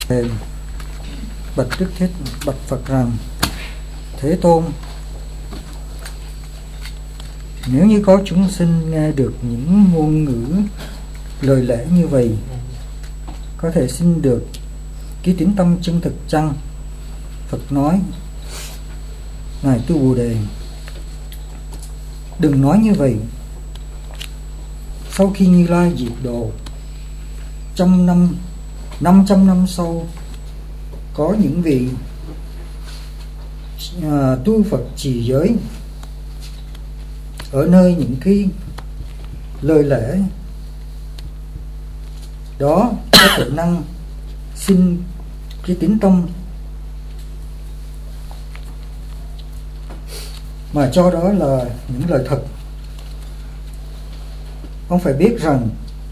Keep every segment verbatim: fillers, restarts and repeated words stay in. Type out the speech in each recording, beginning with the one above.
Bạch Đức Thế bạch Phật rằng: Thế Tôn, nếu như có chúng sinh nghe được những ngôn ngữ lời lẽ như vậy, có thể xin được cái tín tâm chân thực chăng? Phật nói: Ngài Tu Bồ Đề, đừng nói như vậy. Sau khi Như Lai diệt độ, trăm năm, năm trăm năm sau, có những vị à, tu Phật trì giới ở nơi những cái lời lẽ đó có khả năng xin cái tín tâm mà cho đó là những lời thật. Ông phải biết rằng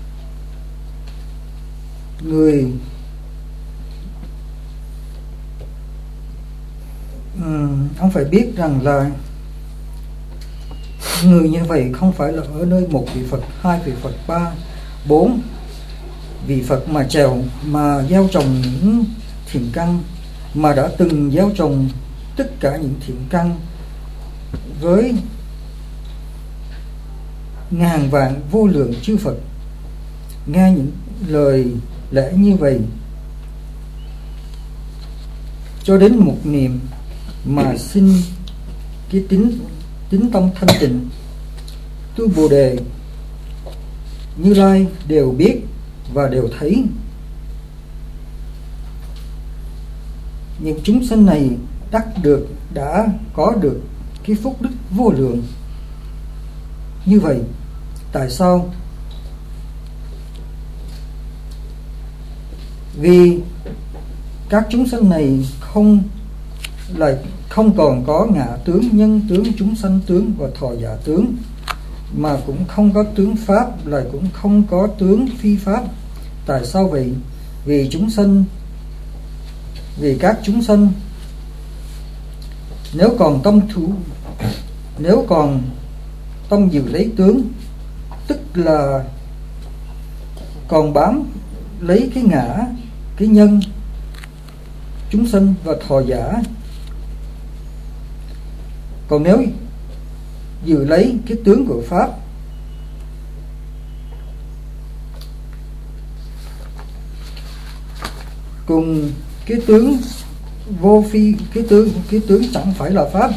người um, ông phải biết rằng là người như vậy không phải là ở nơi một vị Phật, hai vị Phật, ba, bốn vị Phật mà trèo mà gieo trồng những thiện căn, mà đã từng gieo trồng tất cả những thiện căn với ngàn vạn vô lượng chư Phật. Nghe những lời lẽ như vậy cho đến một niệm mà xin cái tín tín tâm thanh tịnh, Tu Bồ Đề, Như Lai đều biết và đều thấy. Những chúng sinh này đắc được, đã có được cái phúc đức vô lượng như vậy. Tại sao? Vì các chúng sinh này không lại không còn có ngã tướng, nhân tướng, chúng sanh tướng và thọ giả tướng, mà cũng không có tướng pháp, lại cũng không có tướng phi pháp. Tại sao vậy? Vì chúng sanh, vì các chúng sanh nếu còn tâm thủ, nếu còn tâm giữ lấy tướng, tức là còn bám lấy cái ngã, cái nhân, chúng sanh và thọ giả. Còn nếu giữ lấy cái tướng của pháp, cùng cái tướng vô phi, cái tướng cái tướng chẳng phải là pháp,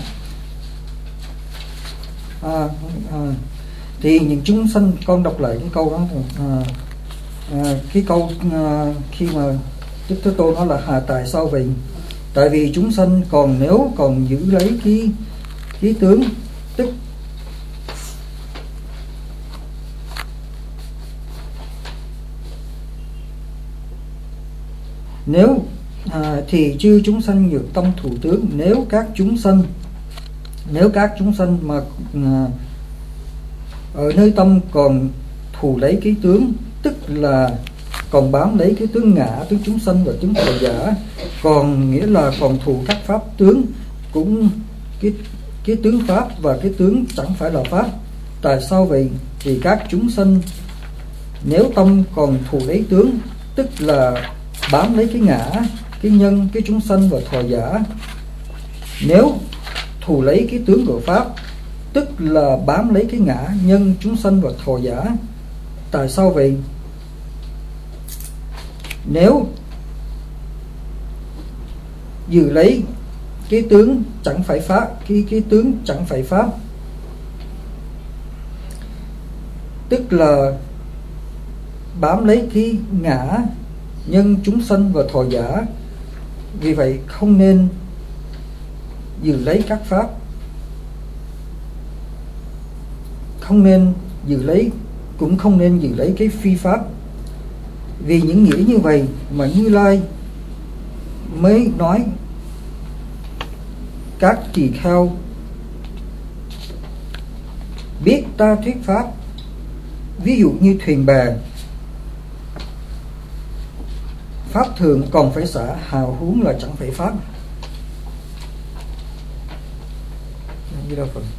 à, à, thì những chúng sanh, con đọc lại cái câu đó, à, à, cái câu à, khi mà Đức Thế Tôn nói là hà tại sao vậy? Tại vì chúng sanh còn nếu còn giữ lấy cái cái tướng, tức nếu à, thì chư chúng sanh nhược tâm thủ tướng. Nếu các chúng sanh nếu các chúng sanh mà à, ở nơi tâm còn thù lấy cái tướng, tức là còn bám lấy cái tướng ngã, tướng chúng sanh và tướng thọ giả, còn nghĩa là còn thù các pháp tướng, cũng cái cái tướng pháp và cái tướng chẳng phải là pháp. Tại sao vậy? Vì các chúng sanh nếu tâm còn thù lấy tướng, tức là bám lấy cái ngã, cái nhân, cái chúng sanh và thọ giả. Nếu thù lấy cái tướng của pháp, tức là bám lấy cái ngã, nhân, chúng sanh và thọ giả. Tại sao vậy? Nếu giữ lấy cái tướng chẳng phải pháp, cái cái tướng chẳng phải pháp, tức là bám lấy cái ngã, nhân, chúng sanh và thọ giả. Vì vậy không nên giữ lấy các pháp, không nên giữ lấy, cũng không nên giữ lấy cái phi pháp. Vì những nghĩa như vậy mà Như Lai mới nói các tỳ kheo biết ta thuyết pháp. Ví dụ như thuyền bè, pháp thường còn phải xả, hào huống là chẳng phải pháp. Như đâu phần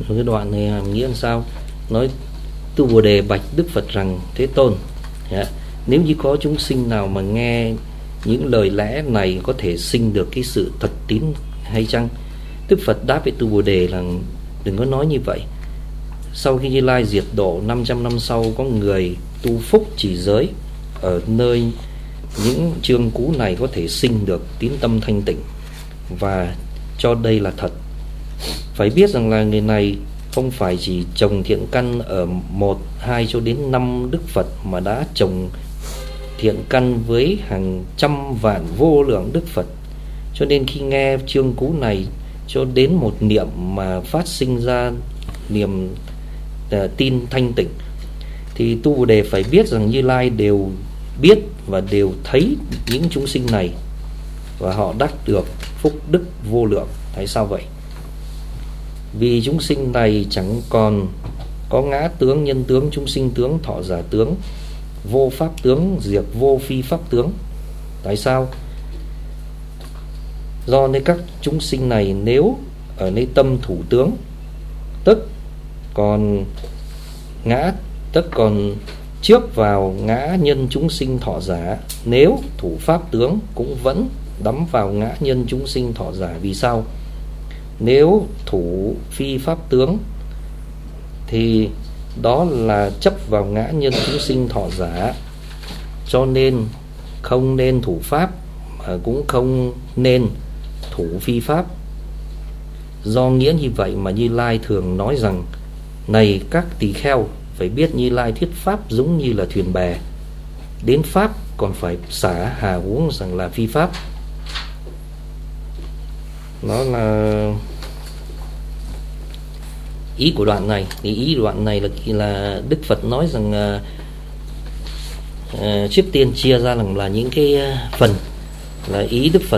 cái đoạn này hàm nghĩa làm sao? Nói Tu Bồ Đề bạch Đức Phật rằng: Thế Tôn, yeah, nếu như có chúng sinh nào mà nghe những lời lẽ này có thể sinh được cái sự thật tín hay chăng? Đức Phật đáp với Tu Bồ Đề là: đừng có nói như vậy. Sau khi Như Lai diệt độ, năm trăm năm sau có người tu phúc trì giới ở nơi những chương cú này có thể sinh được tín tâm thanh tịnh, và cho đây là thật. Phải biết rằng là người này không phải chỉ trồng thiện căn ở một, hai cho đến năm Đức Phật, mà đã trồng thiện căn với hàng trăm vạn vô lượng Đức Phật. Cho nên khi nghe chương cú này cho đến một niệm mà phát sinh ra niềm uh, tin thanh tịnh, thì Tu Bồ Đề phải biết rằng Như Lai đều biết và đều thấy những chúng sinh này, và họ đắc được phúc đức vô lượng. Tại sao vậy? Vì chúng sinh này chẳng còn có ngã tướng, nhân tướng, chúng sinh tướng, thọ giả tướng, vô pháp tướng, diệt vô phi pháp tướng. Tại sao? Do nên các chúng sinh này nếu ở nơi tâm thủ tướng, tức còn ngã, tức còn trước vào ngã nhân chúng sinh thọ giả, nếu thủ pháp tướng cũng vẫn đắm vào ngã nhân chúng sinh thọ giả. Vì sao? Nếu thủ phi pháp tướng thì đó là chấp vào ngã nhân chúng sinh thọ giả, cho nên không nên thủ pháp, mà cũng không nên thủ phi pháp. Do nghĩa như vậy mà Như Lai thường nói rằng: này các tỳ kheo, phải biết Như Lai thuyết pháp giống như là thuyền bè, đến pháp còn phải xả hà huống rằng là phi pháp. Nó là ý của đoạn này. Thì ý đoạn này là là Đức Phật nói rằng uh, uh, trước tiên chia ra là, là những cái phần là ý Đức Phật